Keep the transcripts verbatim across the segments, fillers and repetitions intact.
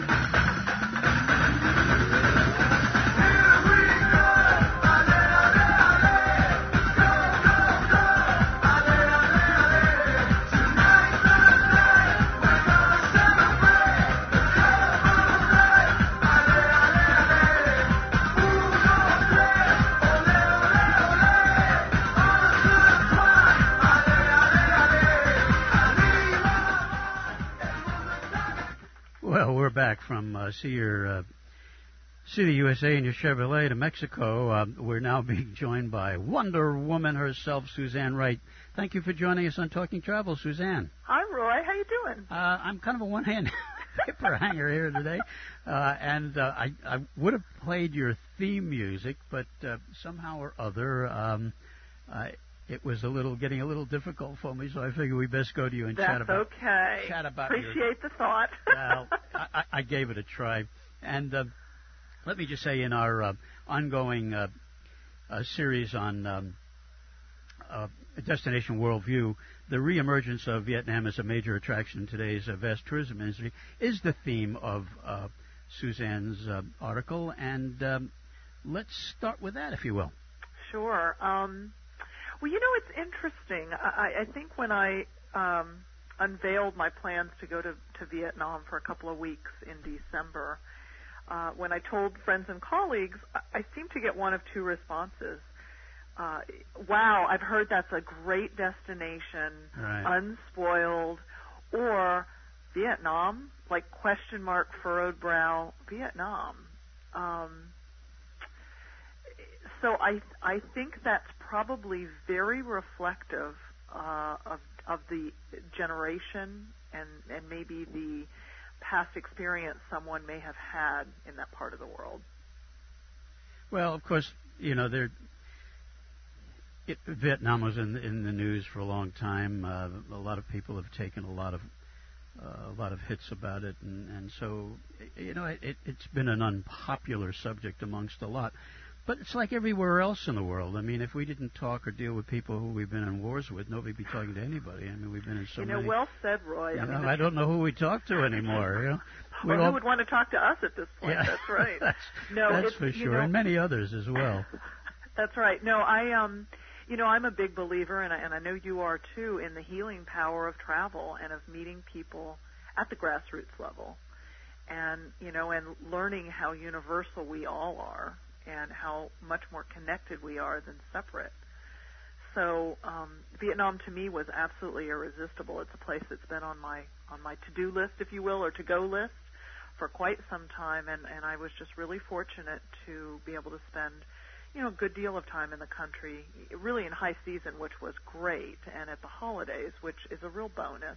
Back from uh, see your uh, see the U S A and your Chevrolet to Mexico. Uh, we're now being joined by Wonder Woman herself, Suzanne Wright. Thank you for joining us on Talking Travel, Suzanne. Hi, Roy. How you doing? Uh, I'm kind of a one-hand paper hanger here today, uh, and uh, I, I would have played your theme music, but uh, somehow or other. Um, uh, It was a little getting a little difficult for me, so I figured we best go to you and That's chat about. okay. Chat about. Appreciate your, the thought. Well, I, I gave it a try, and uh, let me just say, in our uh, ongoing uh, uh, series on um, uh, Destination Worldview, the reemergence of Vietnam as a major attraction in today's uh, vast tourism industry is the theme of uh, Suzanne's uh, article, and um, let's start with that, if you will. Sure. Um, Well, you know, it's interesting. I, I think when I um, unveiled my plans to go to, to Vietnam for a couple of weeks in December, uh, when I told friends and colleagues, I, I seemed to get one of two responses. Uh, wow, I've heard that's a great destination, right. Unspoiled, or Vietnam, like question mark, furrowed brow, Vietnam. Um, so I I think that's probably very reflective uh, of of the generation and, and maybe the past experience someone may have had in that part of the world. Well, of course, you know, there. It, Vietnam was in in the news for a long time. Uh, a lot of people have taken a lot of uh, a lot of hits about it, and, and so you know, it, it, it's been an unpopular subject amongst a lot. But it's like everywhere else in the world. I mean, if we didn't talk or deal with people who we've been in wars with, nobody'd be talking to anybody. I mean, we've been in so you know, many. Well said, Roy. You I, know, mean, I don't know who we talk to anymore. You know, well, all, who would want to talk to us at this point? Yeah, that's right. that's no, that's it's, for sure, you know, and many others as well. That's right. No, I um, you know, I'm a big believer, and I, and I know you are too, in the healing power of travel and of meeting people at the grassroots level, and you know, and learning how universal we all are, and how much more connected we are than separate. So um, Vietnam to me was absolutely irresistible. It's a place that's been on my on my to-do list, if you will, or to-go list for quite some time, and, and I was just really fortunate to be able to spend, you know, a good deal of time in the country, really in high season, which was great, and at the holidays, which is a real bonus,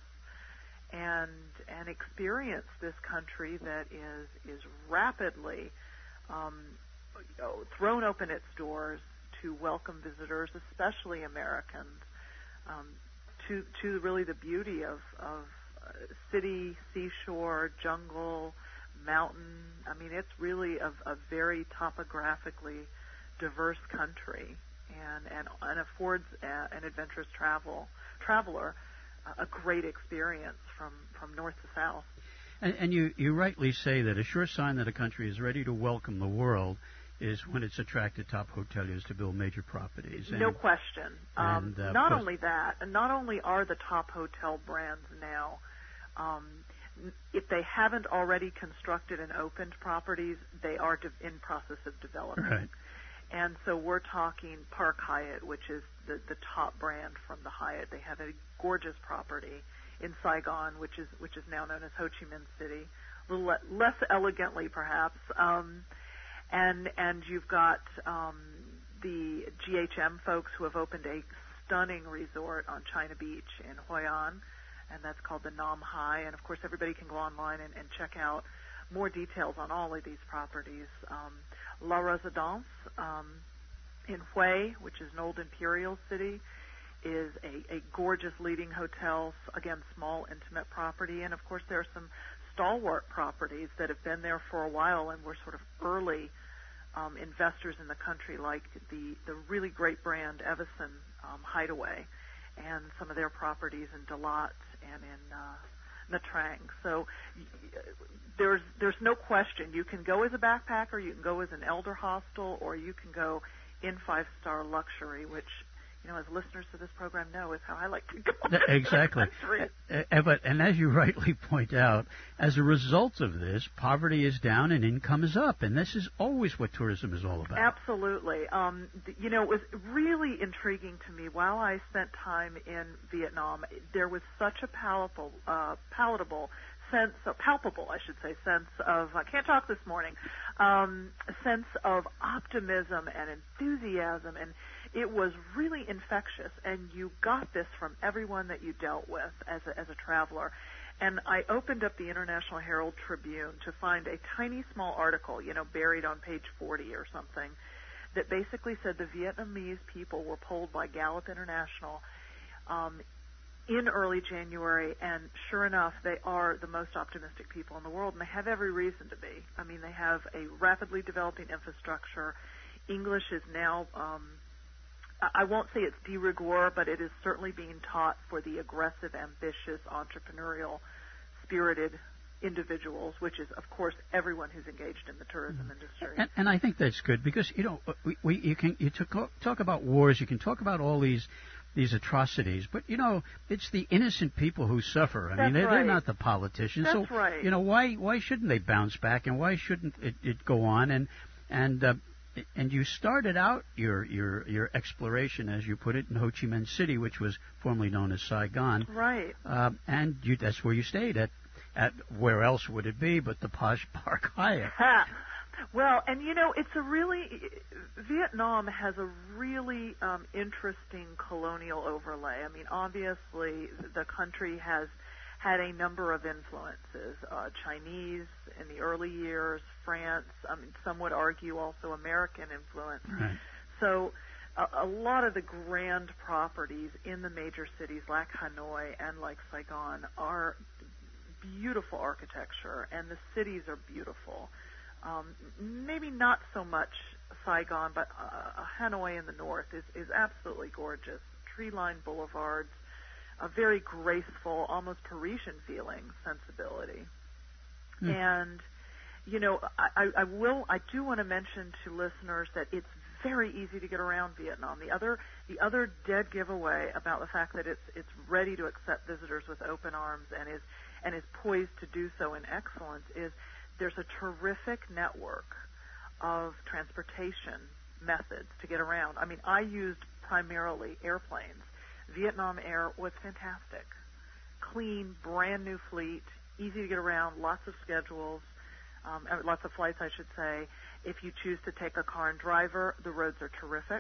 and and experience this country that is is rapidly um, you know, thrown open its doors to welcome visitors, especially Americans, um, to to really the beauty of of uh, city, seashore, jungle, mountain. I mean, it's really a, a very topographically diverse country, and and, and affords a, an adventurous travel traveler a, a great experience from, from north to south. And, and you, you rightly say that a sure sign that a country is ready to welcome the world is when it's attracted top hoteliers to build major properties. And, no question. Um, and, uh, not only that, and not only are the top hotel brands now, um, if they haven't already constructed and opened properties, they are de- in process of development. Right. And so we're talking Park Hyatt, which is the, the top brand from the Hyatt. They have a gorgeous property in Saigon, which is which is now known as Ho Chi Minh City, a little le- less elegantly perhaps. Um, and and you've got um, the G H M folks who have opened a stunning resort on China Beach in Hoi An, and that's called the Nam Hai. And of course, everybody can go online and, and check out more details on all of these properties. Um, La Residence um, in Hue, which is an old imperial city, is a, a gorgeous leading hotel, again, small, intimate property. And, of course, there are some stalwart properties that have been there for a while and were sort of early um, investors in the country, like the, the really great brand Evison um, Hideaway and some of their properties in Dalat and in uh, Nha Trang. So there's there's no question. You can go as a backpacker, you can go as an elder hostel, or you can go in five-star luxury, which, you know, as listeners to this program know, is how I like to go. Exactly. Uh, but, and as you rightly point out, as a result of this, poverty is down and income is up, and this is always what tourism is all about. Absolutely. Um, you know, it was really intriguing to me while I spent time in Vietnam. There was such a palatable, uh, palatable sense, a palpable, I should say, sense of, I can't talk this morning, um, a sense of optimism and enthusiasm, and it was really infectious, and you got this from everyone that you dealt with as a, as a traveler. And I opened up the International Herald Tribune to find a tiny small article, you know, buried on page forty or something, that basically said the Vietnamese people were polled by Gallup International um, in early January, and sure enough, they are the most optimistic people in the world, and they have every reason to be. I mean, they have a rapidly developing infrastructure. English is now, um, I won't say it's de rigueur, but it is certainly being taught for the aggressive, ambitious, entrepreneurial, spirited individuals, which is, of course, everyone who's engaged in the tourism industry. And, and I think that's good because, you know, we, we you can you talk, talk about wars, you can talk about all these these atrocities, but, you know, it's the innocent people who suffer. I That's mean, they're, right. they're not the politicians. That's so, right. you know, why why shouldn't they bounce back, and why shouldn't it, it go on? And and uh, and you started out your, your your exploration, as you put it, in Ho Chi Minh City, which was formerly known as Saigon. Right. Uh, and you, that's where you stayed at. At where else would it be but the posh Park Hyatt? Ha. Well, and you know, it's a really, Vietnam has a really um, interesting colonial overlay. I mean, obviously, the country has had a number of influences. Uh, Chinese in the early years, France, I mean, some would argue also American influence. Right. So a, a lot of the grand properties in the major cities like Hanoi and like Saigon are beautiful architecture, and the cities are beautiful. Um, maybe not so much Saigon, but uh, Hanoi in the north is, is absolutely gorgeous. Tree-lined boulevards, a very graceful, almost Parisian feeling sensibility. Mm. And, you know, I, I, I will, I do want to mention to listeners that it's very easy to get around Vietnam. The other, the other dead giveaway about the fact that it's it's ready to accept visitors with open arms and is and is poised to do so in excellence is there's a terrific network of transportation methods to get around. I mean, I used primarily airplanes. Vietnam Air was fantastic. Clean, brand new fleet, easy to get around, lots of schedules, um, lots of flights, I should say. If you choose to take a car and driver, the roads are terrific.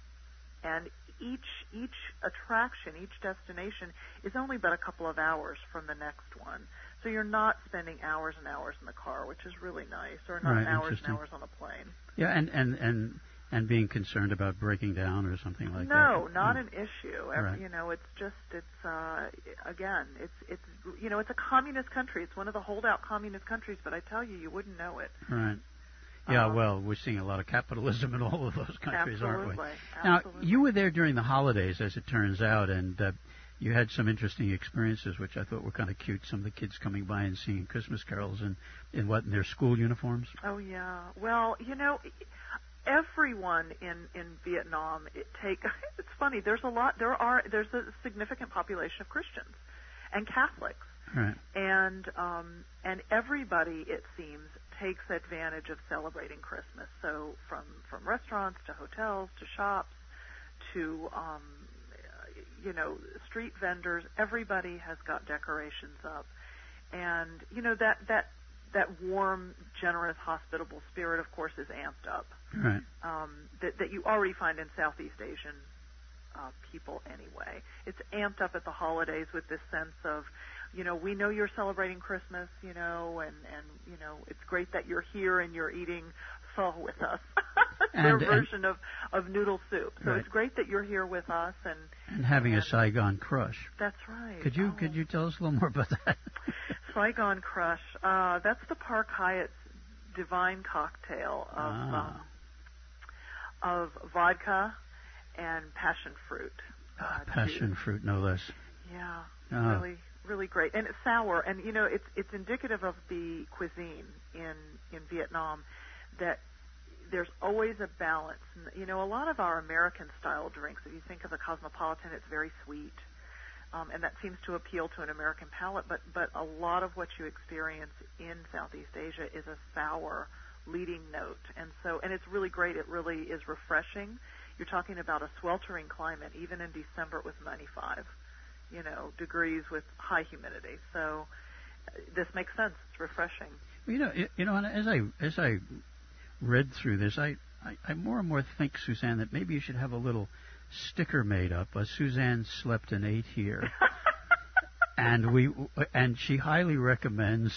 And each each attraction, each destination is only but a couple of hours from the next one. So you're not spending hours and hours in the car, which is really nice, or not right, hours and hours on a plane. Yeah, and, and, and, and being concerned about breaking down or something like no, that. No, not mm. an issue. Every, right. You know, it's just, it's, uh, again, it's, it's, you know, it's a communist country. It's one of the holdout communist countries, but I tell you, you wouldn't know it. Right. Yeah, um, well, we're seeing a lot of capitalism in all of those countries, absolutely, aren't we? Absolutely. Now, you were there during the holidays, as it turns out, and uh, you had some interesting experiences, which I thought were kind of cute. Some of the kids coming by and singing Christmas carols in, in what, in their school uniforms? Oh, yeah. Well, you know, everyone in, in Vietnam, it take, it's funny, there's a lot, there are, there's a significant population of Christians and Catholics. Right. And, um, and everybody, it seems, takes advantage of celebrating Christmas. So from, from restaurants to hotels to shops to, um, you know, street vendors, everybody has got decorations up. And, you know, that, that, that warm, generous, hospitable spirit, of course, is amped up. Right. Um, that, that you already find in Southeast Asian uh, people anyway. It's amped up at the holidays with this sense of, you know, we know you're celebrating Christmas, you know, and, and you know, it's great that you're here and you're eating pho with us. Their and, version of, of noodle soup. So right. it's great that you're here with us and and having and, a Saigon crush. That's right. Could you oh. could you tell us a little more about that? Saigon Crush. Uh, that's the Park Hyatt's divine cocktail of ah. uh, of vodka and passion fruit. Uh, passion juice. fruit, no less. Yeah, Oh. really, really great, and it's sour. And you know, it's it's indicative of the cuisine in in Vietnam that there's always a balance. And, you know, a lot of our American style drinks, if you think of a Cosmopolitan, it's very sweet, um, and that seems to appeal to an American palate. But but a lot of what you experience in Southeast Asia is a sour leading note, and so and it's really great. It really is refreshing. You're talking about a sweltering climate. Even in December, it was ninety-five, you know, degrees with high humidity. So uh, this makes sense. It's refreshing. You know, you know, and as I as I read through this, I, I, I more and more think, Suzanne, that maybe you should have a little sticker made up. Uh, Suzanne slept and ate here, and we and she highly recommends.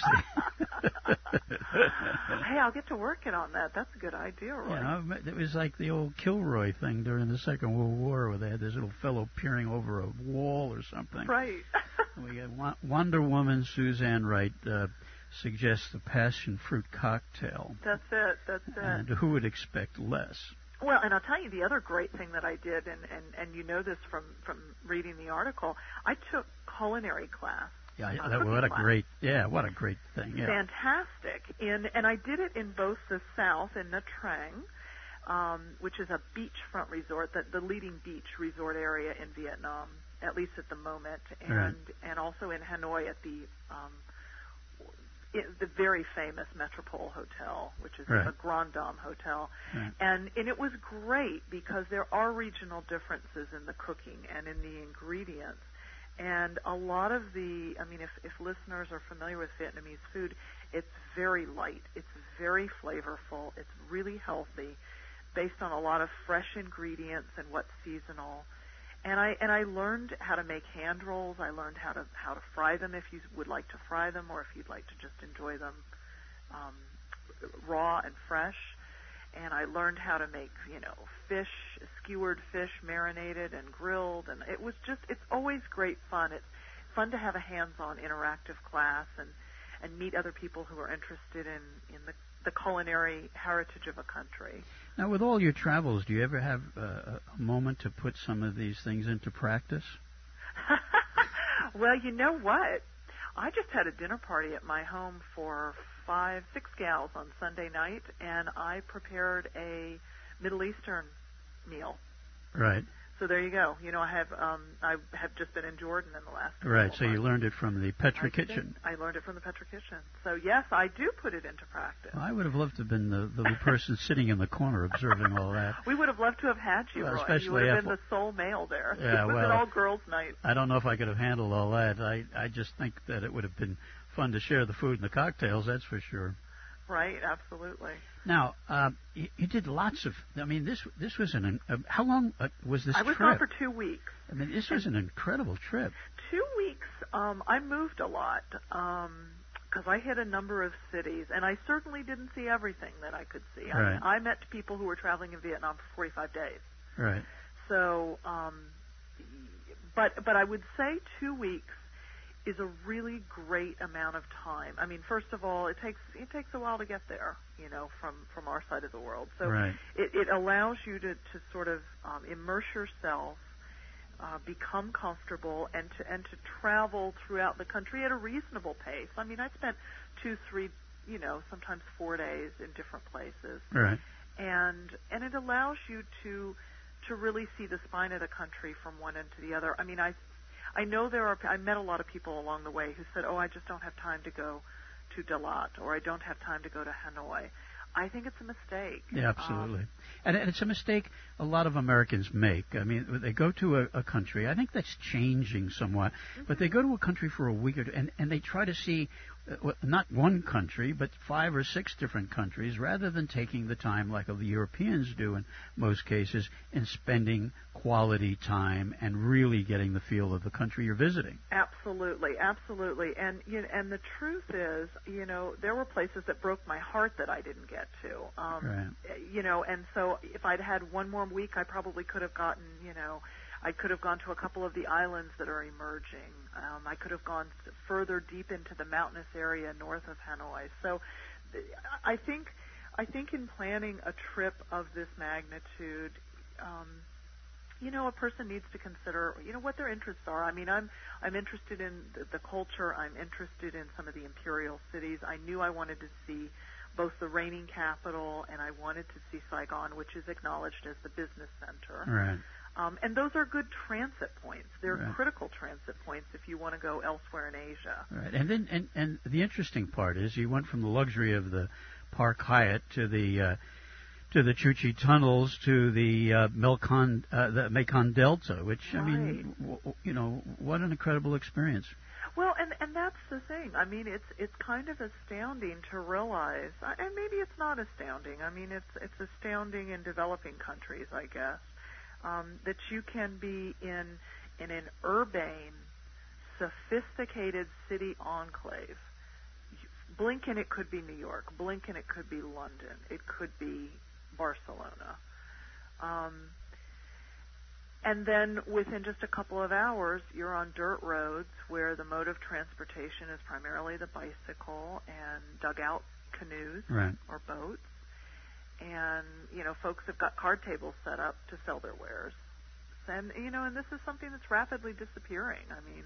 Hey, I'll get to working on that. That's a good idea, Roy. You know, it was like the old Kilroy thing during the Second World War, where they had this little fellow peering over a wall or something. Right. We got Wonder Woman Suzanne Wright uh, suggests the passion fruit cocktail. That's it. That's it. And who would expect less? Well, and I'll tell you the other great thing that I did, and, and, and you know this from, from reading the article, I took culinary class. Yeah, uh, that, what a class. great, yeah, what a great thing. Yeah. Fantastic. In, and I did it in both the South, in Nha Trang, um, which is a beachfront resort, the, the leading beach resort area in Vietnam, at least at the moment, and Right. and also in Hanoi at the um, it, the very famous Metropole Hotel, which is Right. a Grand Dame Hotel. Right. And and it was great because there are regional differences in the cooking and in the ingredients. And a lot of the, I mean, if, if listeners are familiar with Vietnamese food, it's very light, it's very flavorful, it's really healthy, based on a lot of fresh ingredients and what's seasonal. And I and I learned how to make hand rolls. I learned how to how to fry them if you would like to fry them, or if you'd like to just enjoy them um, raw and fresh. And I learned how to make, you know, fish, skewered fish, marinated and grilled. And it was just, it's always great fun. It's fun to have a hands-on interactive class and, and meet other people who are interested in, in the, the culinary heritage of a country. Now, with all your travels, do you ever have uh, a moment to put some of these things into practice? Well, you know what? I just had a dinner party at my home for five, six gals on Sunday night, and I prepared a Middle Eastern meal. Right. So there you go. You know, I have um, I have just been in Jordan in the last. Right. So months. you learned it from the Petra I Kitchen. Did. I learned it from the Petra Kitchen. So yes, I do put it into practice. Well, I would have loved to have been the, the little person sitting in the corner observing all that. We would have loved to have had you, Well, Roy. especially You would have if- been the sole male there. Yeah, it was well, an all-girls night. I don't know if I could have handled all that. I I just think that it would have been fun to share the food and the cocktails. That's for sure. Right. Absolutely. Now, uh, you, you did lots of. I mean, this this was an. Uh, how long uh, was this I was trip? gone for two weeks. I mean, this was an incredible trip. Two weeks. Um, I moved a lot because I hit a number of cities, and I certainly didn't see everything that I could see. I, Right. I met people who were traveling in Vietnam for forty-five days. Right. So, um, but but I would say two weeks is a really great amount of time. I mean, first of all, it takes it takes a while to get there, you know, from, from our side of the world. So Right. it, it allows you to, to sort of um, immerse yourself, uh, become comfortable, and to and to travel throughout the country at a reasonable pace. I mean, I spent two, three, you know, sometimes four days in different places, Right. and and it allows you to to really see the spine of the country from one end to the other. I mean, I. I know there are, I met a lot of people along the way who said, oh, I just don't have time to go to Dalat, or I don't have time to go to Hanoi. I think it's a mistake. Yeah, absolutely. Um, and, and it's a mistake a lot of Americans make. I mean, they go to a, a country. I think that's changing somewhat. Mm-hmm. But they go to a country for a week or two, and, and they try to see uh, not one country, but five or six different countries, rather than taking the time like the Europeans do in most cases, in spending quality time and really getting the feel of the country you're visiting. Absolutely, absolutely. And you know, and the truth is, you know, there were places that broke my heart that I didn't get to. Um, right. You know, and so if I'd had one more week, I probably could have gotten, you know, I could have gone to a couple of the islands that are emerging. Um, I could have gone further deep into the mountainous area north of Hanoi. So I think I think in planning a trip of this magnitude, um, you know, a person needs to consider, you know, what their interests are. I mean, I'm I'm interested in the, the culture. I'm interested in some of the imperial cities. I knew I wanted to see both the reigning capital, and I wanted to see Saigon, which is acknowledged as the business center. Right. Um, and those are good transit points. They're Right. critical transit points if you want to go elsewhere in Asia. Right. And then, and, and the interesting part is you went from the luxury of the Park Hyatt to the uh, to the Chukchi tunnels to the uh, Melkon, uh, the Mekong Delta, which Right. I mean, w- you know, what an incredible experience. Well, and and that's the thing. I mean, it's it's kind of astounding to realize, and maybe it's not astounding. I mean, it's it's astounding in developing countries, I guess, um, that you can be in in an urbane, sophisticated city enclave. Blink and it could be New York. Blink and it could be London. It could be Barcelona. Um, And then within just a couple of hours, you're on dirt roads where the mode of transportation is primarily the bicycle and dugout canoes Right. or boats. And, you know, folks have got card tables set up to sell their wares. And, you know, and this is something that's rapidly disappearing. I mean,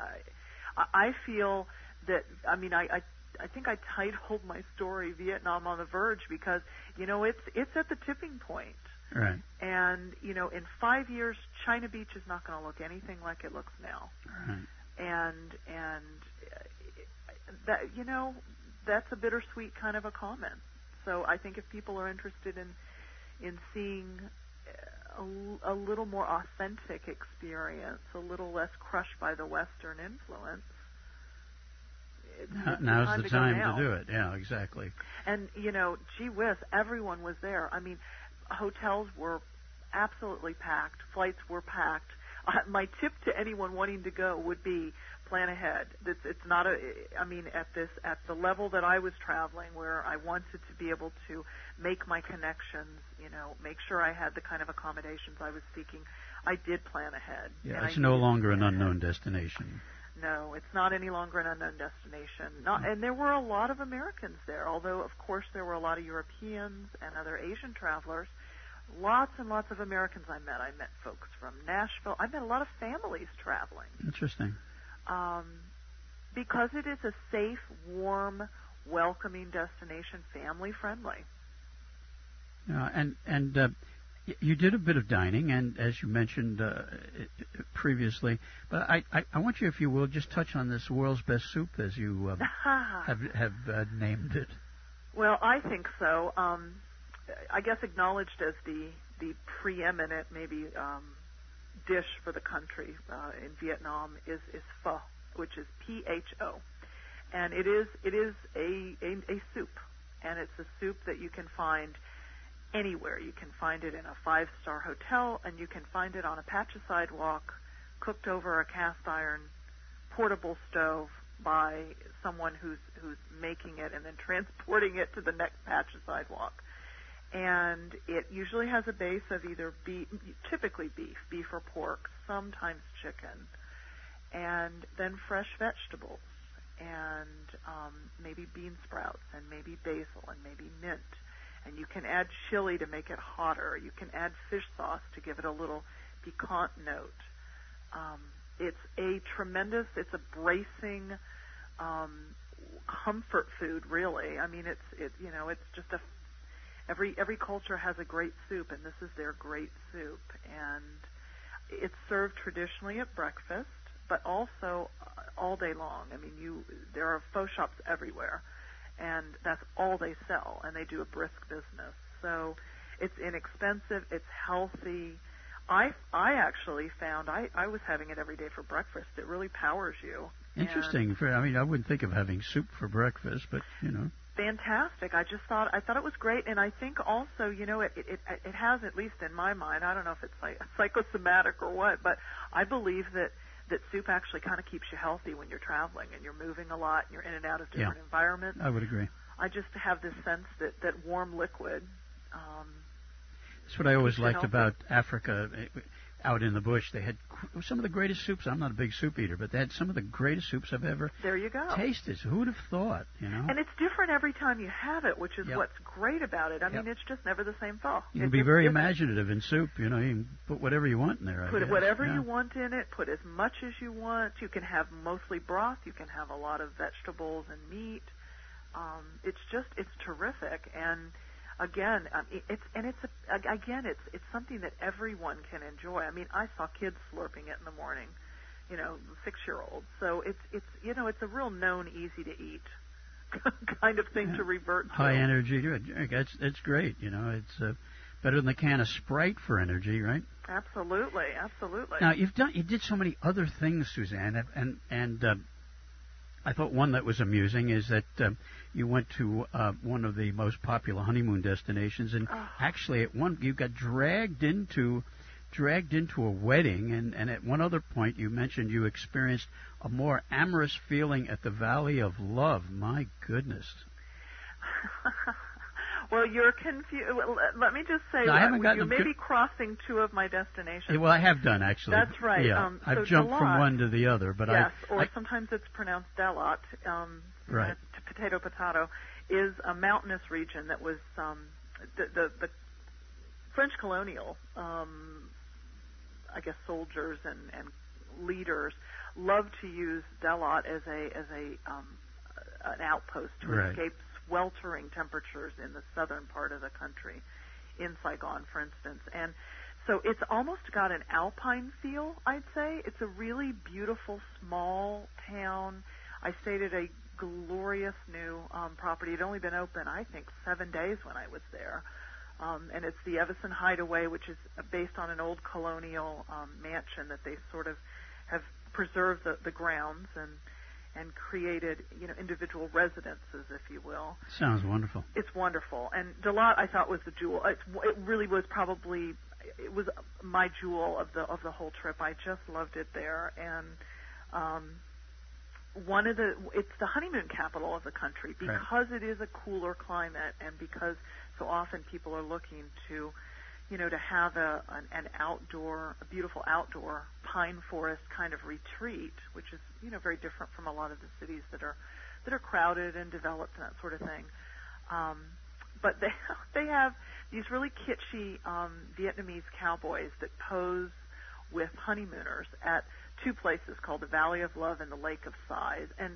I, I feel that, I mean, I, I, I think I titled my story Vietnam on the Verge because, you know, it's it's at the tipping point. Right. And, you know, in five years, China Beach is not going to look anything like it looks now. Right. And, and that, you know, that's a bittersweet kind of a comment. So I think if people are interested in, in seeing a, a little more authentic experience, a little less crushed by the Western influence, it's, it's Now's time the to time go now. to do it. Yeah, exactly. And, you know, gee whiz, everyone was there. I mean, hotels were absolutely packed. Flights were packed. Uh, my tip to anyone wanting to go would be plan ahead. It's, it's not a. I mean, at this at the level that I was traveling, where I wanted to be able to make my connections, you know, make sure I had the kind of accommodations I was seeking. I did plan ahead. Yeah, and it's I no needed to longer an plan unknown ahead. destination. No, it's not any longer an unknown destination. Not, and there were a lot of Americans there, although, of course, there were a lot of Europeans and other Asian travelers. Lots and lots of Americans I met. I met folks from Nashville. I met a lot of families traveling. Interesting. Um, because it is a safe, warm, welcoming destination, family-friendly. Uh, and and uh, y- you did a bit of dining, and as you mentioned uh, previously, but I, I, I want you, if you will, just touch on this world's best soup as you um, have have uh, named it. Well, I think so. Um, I guess acknowledged as the the preeminent maybe um, dish for the country uh, in Vietnam is is pho, which is P H O, and it is it is a, a a soup, and it's a soup that you can find anywhere. You can find it in a five-star hotel, and you can find it on a patch of sidewalk, cooked over a cast iron portable stove by someone who's who's making it and then transporting it to the next patch of sidewalk. And it usually has a base of either beef, typically beef, beef or pork, sometimes chicken, and then fresh vegetables, and um, maybe bean sprouts, and maybe basil, and maybe mint. And you can add chili to make it hotter. You can add fish sauce to give it a little piquant note. Um, it's a tremendous, it's a bracing um, comfort food, really. I mean, it's it, you know, it's just a Every every culture has a great soup, and this is their great soup. And it's served traditionally at breakfast, but also all day long. I mean, you there are pho shops everywhere, and that's all they sell, and they do a brisk business. So it's inexpensive, it's healthy. I I actually found I, I was having it every day for breakfast. It really powers you. Interesting. For, I mean, I wouldn't think of having soup for breakfast, but you know. Fantastic. I just thought I thought it was great, and I think also, you know, it it it has, at least in my mind, I don't know if it's like psychosomatic or what, but I believe that that soup actually kind of keeps you healthy when you're traveling and you're moving a lot and you're in and out of different Yeah, environments. I would agree. I just have this sense that that warm liquid. Um, That's what I always keeps you liked healthy. about Africa. out in the bush. They had cr- some of the greatest soups. I'm not a big soup eater, but they had some of the greatest soups I've ever there you go. tasted. So who would have thought, you know? And it's different every time you have it, which is Yep. what's great about it. I Yep. mean, it's just never the same pho. You can It's be just very different. imaginative in soup. You know, you can put whatever you want in there. I Put guess. whatever yeah. you want in it. Put as much as you want. You can have mostly broth. You can have a lot of vegetables and meat. Um, it's just it's terrific. And again, um, it- it's and it's a, again it's it's something that everyone can enjoy. I mean, I saw kids slurping it in the morning, you know, six-year-olds. So it's it's you know it's a real known, easy to eat kind of thing Yeah. to revert to. High energy. Good. It's it's great. You know, it's uh, better than the can of Sprite for energy, right? Absolutely, absolutely. Now you've done you did so many other things, Suzanne, and and uh, I thought one that was amusing is that uh, you went to uh, one of the most popular honeymoon destinations, and Oh. actually at one you got dragged into dragged into a wedding, and, and at one other point you mentioned you experienced a more amorous feeling at the Valley of Love. My goodness. Well, you're confused. Let me just say, No, I haven't that gotten you them may co- be crossing two of my destinations. Well, I have done actually. That's right. Yeah, Um, I've so jumped from Dalat- one to the other, but yes, I. or I sometimes it's pronounced Dalat. Um, Right. uh, t- potato, potato, is a mountainous region that was um, the, the the French colonial, um, I guess, soldiers and, and leaders loved to use Dalat as a as a um, an outpost to Right. escape sweltering temperatures in the southern part of the country, in Saigon, for instance. And so it's almost got an alpine feel, I'd say. It's a really beautiful, small town. I stayed at a glorious new um, property. It had only been open, I think, seven days when I was there. Um, and it's the Evison Hideaway, which is based on an old colonial um, mansion that they sort of have preserved the, the grounds and and created, you know, individual residences, if you will. Sounds wonderful. It's wonderful. And Dalat, I thought, was the jewel. It's, it really was probably, it was my jewel of the of the whole trip. I just loved it there. And um, one of the, it's the honeymoon capital of the country because it is a cooler climate and because so often people are looking to, you know, to have a an, an outdoor, a beautiful outdoor pine forest kind of retreat, which is, you know, very different from a lot of the cities that are that are crowded and developed and that sort of thing. Um, but they they have these really kitschy um, Vietnamese cowboys that pose with honeymooners at two places called the Valley of Love and the Lake of Sighs. And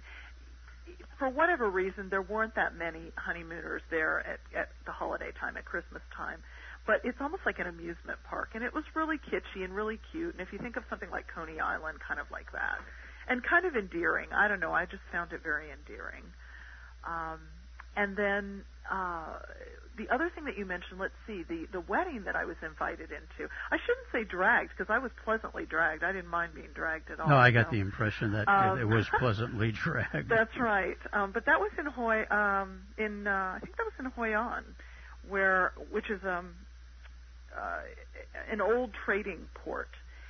for whatever reason, there weren't that many honeymooners there at, at the holiday time, at Christmas time. But it's almost like an amusement park, and it was really kitschy and really cute. And if you think of something like Coney Island, kind of like that, and kind of endearing. I don't know. I just found it very endearing. Um, and then uh, the other thing that you mentioned, let's see, the, the wedding that I was invited into. I shouldn't say dragged because I was pleasantly dragged. I didn't mind being dragged at all. No, I got so. the impression that Um, it was pleasantly dragged. That's right. Um, but that was in Hoi, um, in uh, I think that was in Hoi An, where which is um, uh, an old trading port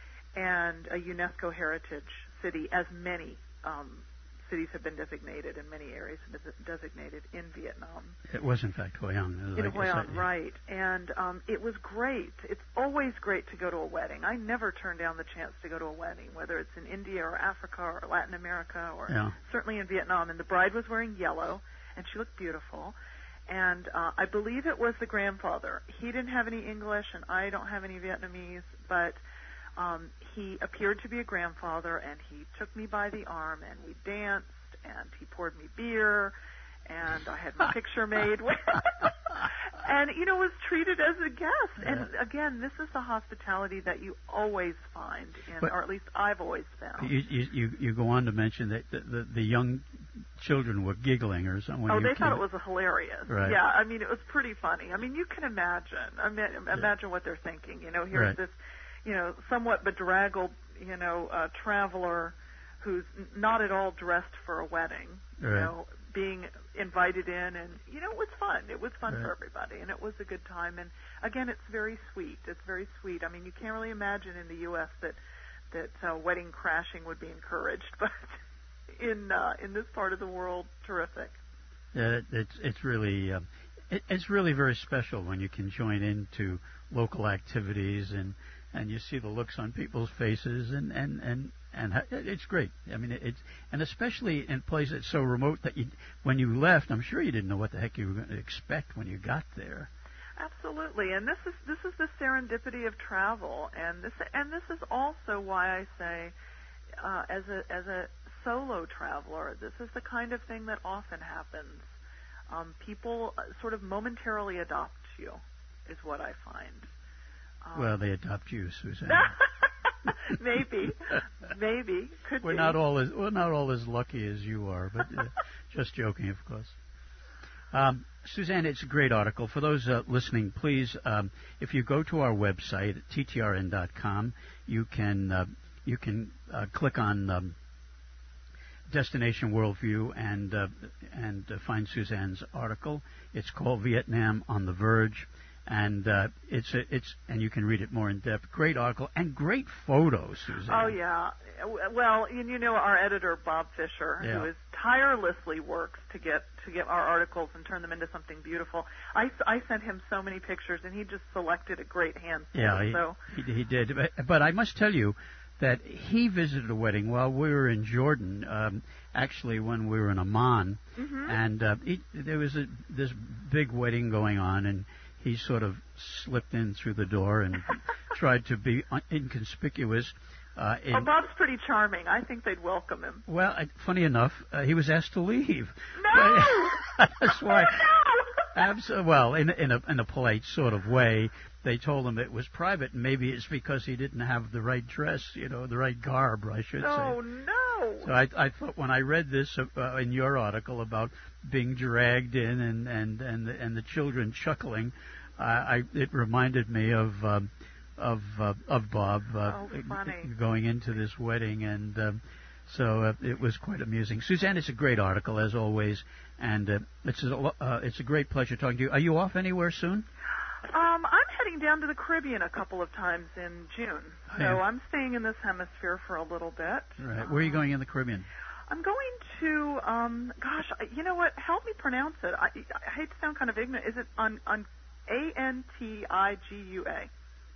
and a UNESCO heritage city, as many um, cities have been designated and many areas have been designated in Vietnam. It was, in fact, Hoi An. In like Hoi you An, said, yeah. right. And um, it was great. It's always great to go to a wedding. I never turn down the chance to go to a wedding, whether it's in India or Africa or Latin America or Yeah. certainly in Vietnam. And the bride was wearing yellow, and she looked beautiful. And uh, I believe it was the grandfather. He didn't have any English, and I don't have any Vietnamese, but um, he appeared to be a grandfather, and he took me by the arm, and we danced, and he poured me beer, and I had my picture made with and, you know, was treated as a guest. And, again, this is the hospitality that you always find, in, But- or at least I've always found. You, you, you, you go on to mention that the, the, the young children were giggling or something. Oh, you they thought came- it was hilarious. Right. Yeah, I mean, it was pretty funny. I mean, you can imagine. I mean, imagine what they're thinking. You know, here's Right. this, you know, somewhat bedraggled, you know, uh, traveler who's n- not at all dressed for a wedding. You Right. know, being invited in, and you know, it was fun. It was fun Right. for everybody, and it was a good time. And again, it's very sweet. It's very sweet. I mean, you can't really imagine in the U S that that uh, wedding crashing would be encouraged, but in uh, in this part of the world, terrific. Yeah, it, it's it's really uh, it, it's really very special when you can join into local activities and and you see the looks on people's faces, and and and and it's great. I mean, it's and especially in places so remote that you, when you left, I'm sure you didn't know what the heck you were going to expect when you got there. Absolutely, and this is this is the serendipity of travel, and this and this is also why I say, uh, as a as a solo traveler, this is the kind of thing that often happens. Um, people sort of momentarily adopt you, is what I find. Um, well, they adopt you, Suzanne. maybe, maybe could we're be. not all as we're not all as lucky as you are, but uh, just joking, of course. Um, Suzanne, it's a great article. For those uh, listening, please, um, if you go to our website at T T R N dot com, you can uh, you can uh, click on um, Destination Worldview and uh, and uh, find Suzanne's article. It's called Vietnam on the Verge, and uh, it's a, it's and you can read it more in depth. Great article and great photos, Suzanne. Oh yeah, well you know our editor Bob Fisher, yeah. who is tirelessly works to get to get our articles and turn them into something beautiful. I, I sent him so many pictures, and he just selected a great handful. Yeah, he, so. he, he did. But, but I must tell you that he visited a wedding while we were in Jordan, um, actually when we were in Amman, mm-hmm. and uh, he, there was a, this big wedding going on, and he sort of slipped in through the door and tried to be un- inconspicuous. Uh, in, oh, Bob's pretty charming. I think they'd welcome him. Well, I, funny enough, uh, he was asked to leave. No! That's why. No! Abso- well, in, in, a, in a polite sort of way, they told him it was private. Maybe it's because he didn't have the right dress, you know, the right garb, I should oh, say. Oh, no! So I, I thought when I read this uh, in your article about being dragged in and, and, and, the, and the children chuckling, uh, I, it reminded me of... Um, of uh, of Bob uh, oh, funny. going into this wedding, and um, so uh, it was quite amusing. Suzanne, it's a great article as always, and uh, it's a uh, it's a great pleasure talking to you. Are you off anywhere soon? Um, I'm heading down to the Caribbean a couple of times in June, so yeah. I'm staying in this hemisphere for a little bit. Right. Where are you going in the Caribbean? I'm going to, um, gosh, you know what? Help me pronounce it. I, I hate to sound kind of ignorant. Is it on on A N T I G U A?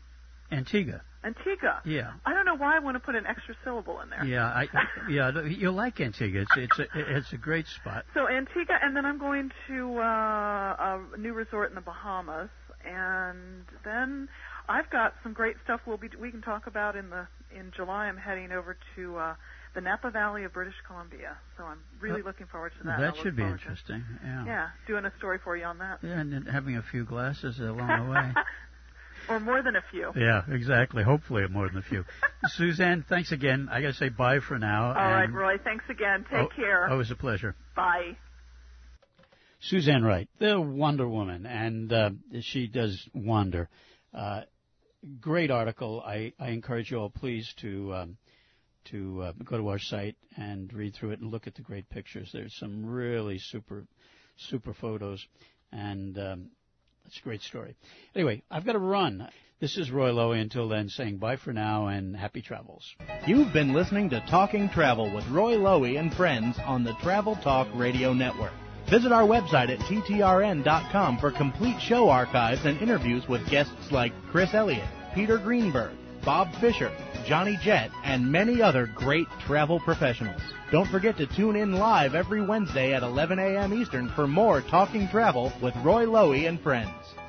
Antigua. Antigua. Yeah. I don't know why I want to put an extra syllable in there. Yeah, I, yeah, you'll like Antigua. It's it's a, it's a great spot. So Antigua, and then I'm going to uh, a new resort in the Bahamas, and then I've got some great stuff we'll be we can talk about in the in July. I'm heading over to uh, the Napa Valley of British Columbia, so I'm really uh, looking forward to that. That should be interesting. To, yeah. Yeah, doing a story for you on that. Yeah, and having a few glasses along the way. Or more than a few. Yeah, exactly. Hopefully more than a few. Suzanne, thanks again. I got to say bye for now. All right, Roy. Thanks again. Take oh, care. Oh, it was a pleasure. Bye. Suzanne Wright, the Wonder Woman, and uh, she does wonder. Uh, great article. I, I encourage you all, please, to um, to uh, go to our site and read through it and look at the great pictures. There's some really super, super photos, and um, it's a great story. Anyway, I've got to run. This is Roy Lowy. Until then, saying bye for now and happy travels. You've been listening to Talking Travel with Roy Lowy and friends on the Travel Talk Radio Network. Visit our website at T T R N dot com for complete show archives and interviews with guests like Chris Elliott, Peter Greenberg, Bob Fisher, Johnny Jett, and many other great travel professionals. Don't forget to tune in live every Wednesday at eleven a.m. Eastern for more Talking Travel with Roy Lowy and friends.